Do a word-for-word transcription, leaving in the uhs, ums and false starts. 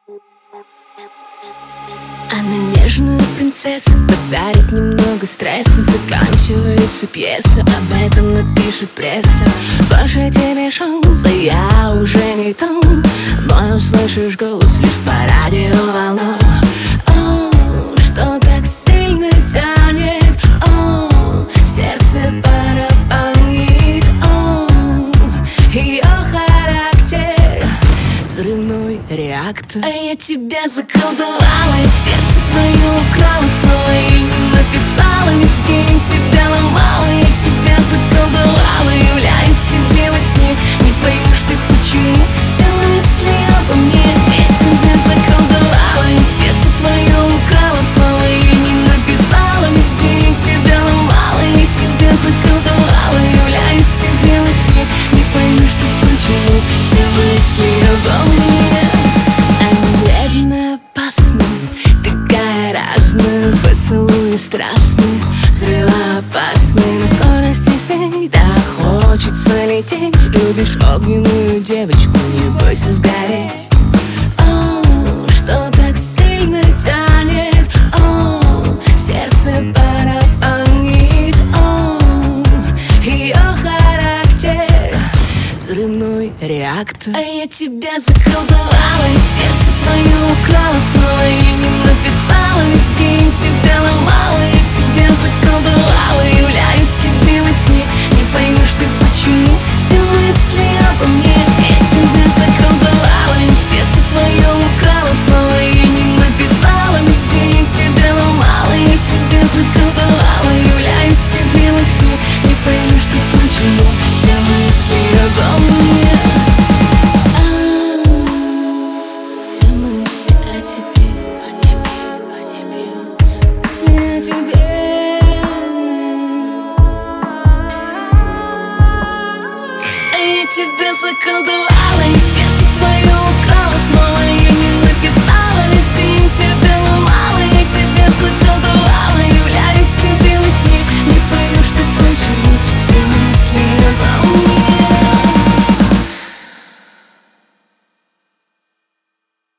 Она нежная принцесса, подарит немного стресса. Заканчивается пьеса, об этом напишет пресса. Больше тебе шанса, я уже не там. Мой услышишь голос лишь по радиоволнам. О, что так сильно тянет, о, сердце барабанит, о, ее характер взрывной реактор. А я тебя заколдовала, и сердце твое украла снова и не написала. Весь день тебя ломала, я тебя заколдовала. Являюсь тебе во сне, не поймешь ты почему. Все мысли обо мне, я тебя заколдовала, и сердце твое украла снова и не написала. Весь день тебя ломала, я тебя заколдовала. Являюсь тебе во сне, не поймешь ты почему. Все мысли обо мне. Вредно, опасно, такая разная, поцелуи страстные, взрывоопасные, на скорости с ней так хочется лететь. Любишь огненную девочку, не бойся сгореть. О, что так сильно тянет, о, сердце барабанит, о, ее характер взрывной реактор. А я тебя заколдовала, и сердце твое украла снова и не написала. Весь день тебя ломала, я тебя заколдовала. Являюсь тебе во сне, не поймешь ты почему. Все мысли обо мне, я тебя заколдовала, и сердце твое украла снова и не написала. Весь день тебя ломала, я тебя заколдовала. Являюсь тебе во сне, не поймешь ты почему. Все мысли обо мне. Все мысли о тебе, о тебе, о тебе, мысли о тебе. А я тебя заколдовала, и